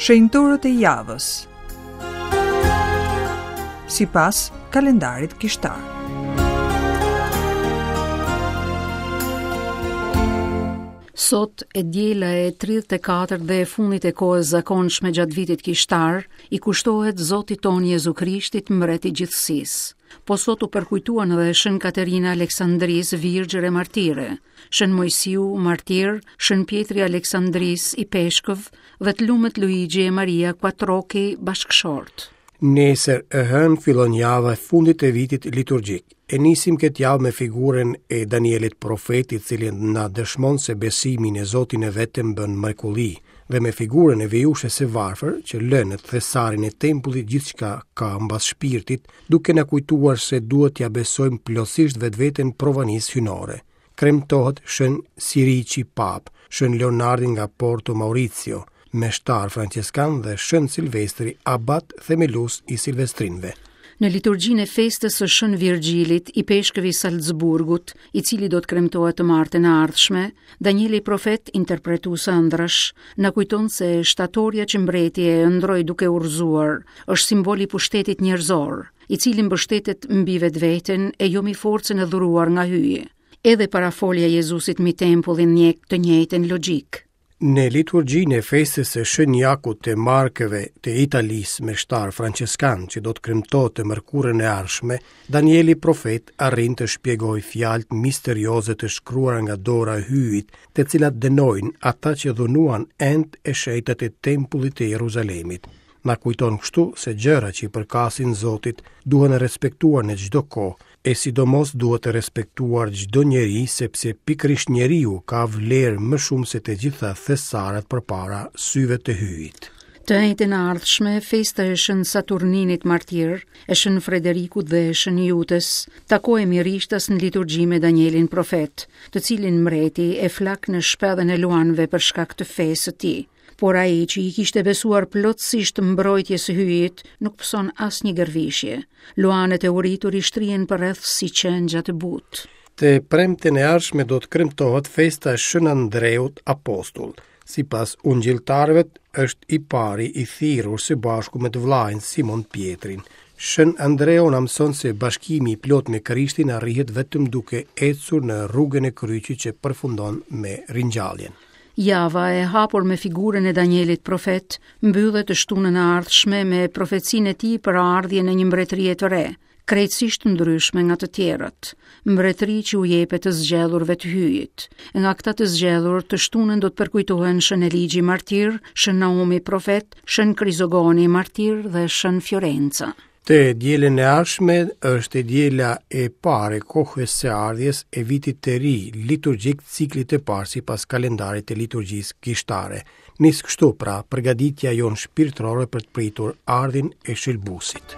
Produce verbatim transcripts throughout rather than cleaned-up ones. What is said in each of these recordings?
Shenjtorët e javës sipas kalendarit kishtar. Sot e diela e tridhjet e katërt dhe e fundit e kohës zakonshme gjatë vitit kishtar, i kushtohet Zotit ton Jezu Krishtit, mbret i gjithësisë. Po sot u përkujtuan edhe Shën Katerina Aleksandris, virgjër e martire, Shën Mojsiu, martir, Shën Pjetri Aleksandris i Peshkëv dhe të lumet Luigi e Maria Quattrochi bashkëshort. Nesër e hënë fillon java e fundit e vitit liturgjik. E nisim këtë javë me figurën e Danielit profetit, cili na dëshmon se besimin e Zotin e vetëm bën mrekulli, dhe me figurën e vejushes së varfër që lënë thesarin e tempullit gjithçka ka mbas shpirtit, duke na kujtuar se duhet t'ia besojmë plotësisht vetveten provanisë hynore. Kremtohet Shën Siriçi Pap, Shën Leonardi nga Porto Maurizio, meshtar franceskan dhe Shën Silvestri abat themelues i Silvestrinëve. Në liturgjinë e festës së Shën Virgjilit i Peshkëvi Salzburgut, i cili do të kremtohet të martën e ardhshme, Danieli profet, interpretues ëndrash, na kujton se shtatorja që mbreti e ëndroi duke urrëzuar, është simbol i pushtetit njerëzor, i cili mbështetet mbi vetveten e jo mi forcën e dhuruar nga hyje. Edhe parafolja e Jezusit mbi tempullin njeh të njëjtën logjik. Në liturgjinë e festës së Shën Jakut të Markëve të Italisë me shtar franceskan që do të kremtohet të mërkurën e ardhshme, Danieli profet arrin të shpjegojë fjalët misterioze të shkruara nga dora e hyjit, të cilat dënojnë ata që dhunuan end e shenjtat e tempullit të Jeruzalemit. Na kujton kështu se gjërat që i përkasin Zotit duhen respektuar në çdo kohë, e sidomos duhet të respektuar çdo njeri, sepse pikërisht njeriu ka vlerë më shumë se të gjitha thesarat përpara syve të hyjit. Të njëjtën ardhshme, festa e Shën Saturninit martir, e Shën Frederikut dhe e Shën Jutës, takohemi rishtas në liturgji me Danielin profet, të cilin mbreti e flak në shpellën e luanëve për shkak të fesë së tij. Por ai që i kishte besuar plotësisht mbrojtjes së hyjit, nuk pëson asnjë gërvishje. Luanët e uritur i shtrihen përreth si qengja të butë. Të premten e ardhshme do të kremtohet festa e Shën Andreut Apostull. Sipas ungjilltarëve, është i pari i thirrur së bashku me të vllajën Simon Pietrin. Shën Andreu na mëson se bashkimi i plot me Krishtin arrihet vetëm duke ecur në rrugën e kryqit që përfundon me ringjalljen. Java e hapur me figurën e Danielit profet mbyllet të shtunën e ardhshme me profecinë e tij për ardhjen e një mbretërie të re, krejtësisht ndryshme nga të tjerat, mbretëri që u jepet të zgjedhurve të hyjit. Nga këta të zgjedhur të shtunën do të përkujtohen Shën Eligi martir, Shën Naumi profet, Shën Krizogoni martir dhe Shën Fiorenca. Të dielën e ardhshme është e diela e parë e kohës së ardhjes e vitit të ri liturgjik, ciklit të parë sipas kalendarit të liturgjisë kishtare. Nis kështu pra përgatitja jonë shpirtërore për të pritur ardhin e shëlbuesit.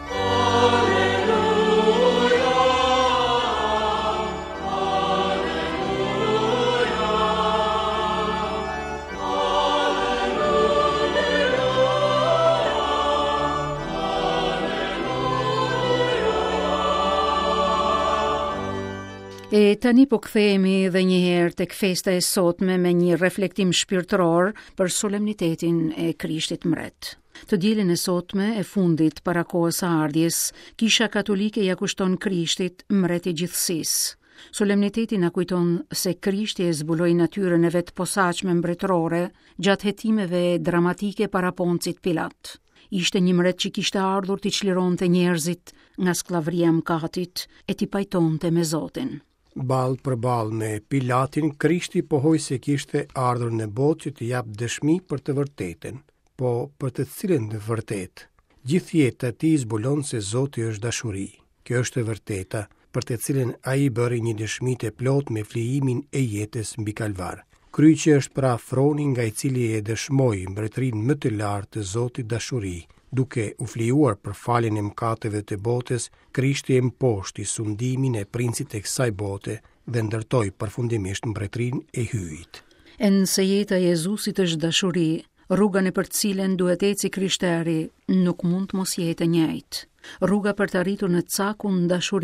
E tani po kthehemi edhe një herë tek festa e sotme me një reflektim shpirtëror për solemnitetin e Krishtit mbret. Të dielën e sotme e fundit para kohës së ardhjes, Kisha Katolike ja kushton Krishtit mbret i gjithësisë. Solemniteti na kujton se Krishti e zbuloi natyrën e vet posaçme mbretërore gjatë hetimeve dramatike para Poncit Pilat. Ishte një mbret që kishte ardhur t'i çlironte njerëzit nga skllavëria e mëkatit e t'i pajtonte me Zotin. Ball për ball me Pilatin, Krishti pohoi se kishte ardhur në botë që të jap dëshmi për të vërtetën, po për të cilën të vërtet. Gjithë jeta e tij zbulon se Zoti është dashuri. Kjo është e vërteta, për të cilën ai bëri një dëshmi të plotë me flijimin e jetës mbi kalvar. Kryqi është pra froni nga i cili e dëshmoi mbretërinë më të lartë të Zotit dashuri. Duke u flijuar për faljen e mëkateve të botës, Krishti e mposhti sundimin e princit të kësaj bote dhe ndërtoi përfundimisht mbretërinë e hyjit. E nëse jeta e Jezusit është dashuri, rruga në për të cilën duhet eci krishteri nuk mund të mos jetë e njëjtë. Rruga për të arritur në cakun dashuri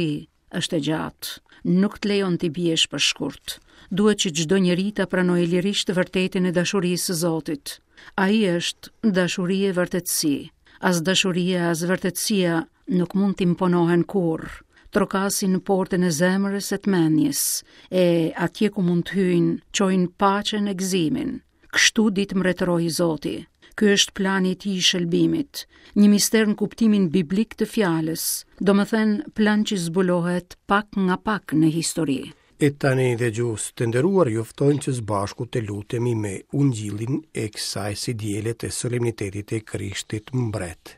është e gjatë, nuk të lejon t'i biesh për shkurt. Duhet që çdo njeri ta pranojë lirisht të vërtetën e dashurisë së Zotit. Ai është dashuri e vërtetësi. As dashuria, as vërtetësia nuk mund t'imponohen kurrë. Trokasin në portën e zemrës e të mendjes, e atje ku mund të hyjnë, çojnë paqen e gëzimin. Kështu ditë mbretëroi Zoti. Ky është plani i tij i shëlbimit, një mister në kuptimin biblik të fjalës, domethënë plan që zbulohet pak nga pak në histori. E tani dhe gjus të nderuar joftojnë që zbashku të lutemi me ungjillin e kësaj si dijelet e solemnitetit e Krishtit mbret.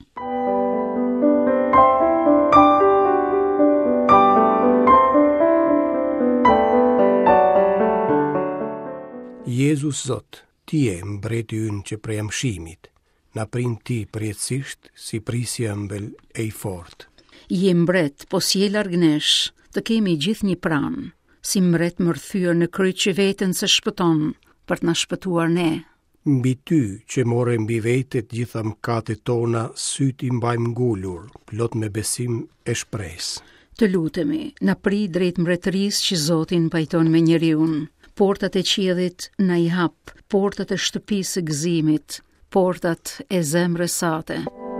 Jezus Zot, ti je mbreti ynë që prej mshimit, na prin ti përjetësisht si prisja ëmbël e i fort. Je mbret, po si je larg nesh, të kemi gjithë një pranë, si mbret më rthyer në kryq që veten se shpëton për të na shpëtuar ne. Mbi ty që more mbi vetet gjitha mëkatet tona, syt i mbajmë ngulur, plot me besim e shpresë. Të lutemi, na pri drejt mbretërisë që Zoti pajton me njeriun. Portat e qiellit na i hap, portat e shtëpisë së gëzimit, portat e zemrës sate.